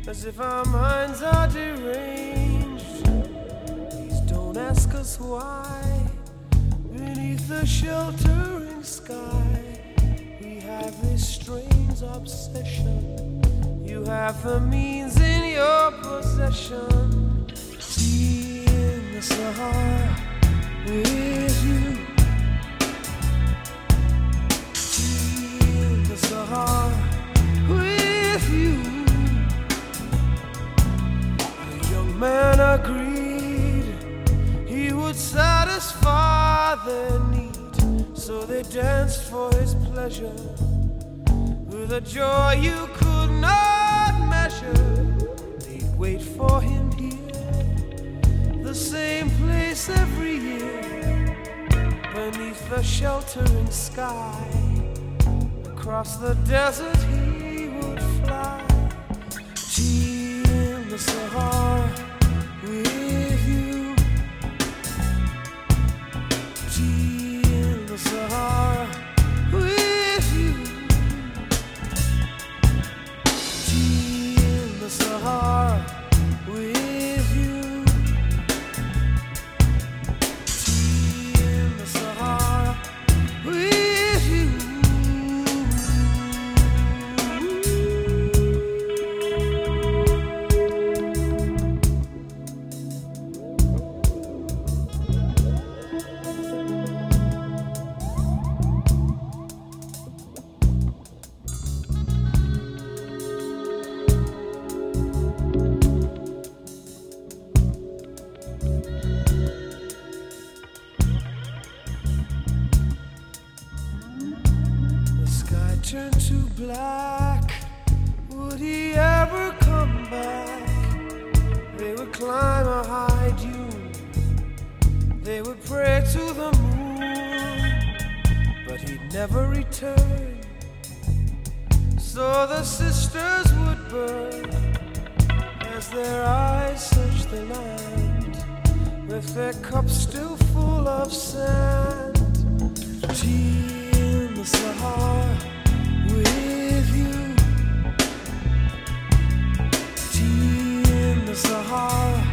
as if our minds are deranged. Please don't ask us why. Beneath the sheltering sky, we have this strange obsession. You have the means in your possession. Tea in the Sahara with you. Tea in the Sahara with you. The young man agreed he would satisfy their need, so they danced for his pleasure with a joy you could not measure. They'd wait for him here, the same place every year, beneath the sheltering sky. Across the desert he would fly. Tea in the Sahara with you. Tea in the Sahara with you. Tea in the Sahara with you. Tea in the Sahara with you. Turned to black. Would he ever come back? They would climb a high dune, they would pray to the moon, but he'd never return. So the sisters would burn as their eyes searched the land, with their cups still full of sand. Tea in the Sahara with you. Tea in the Sahara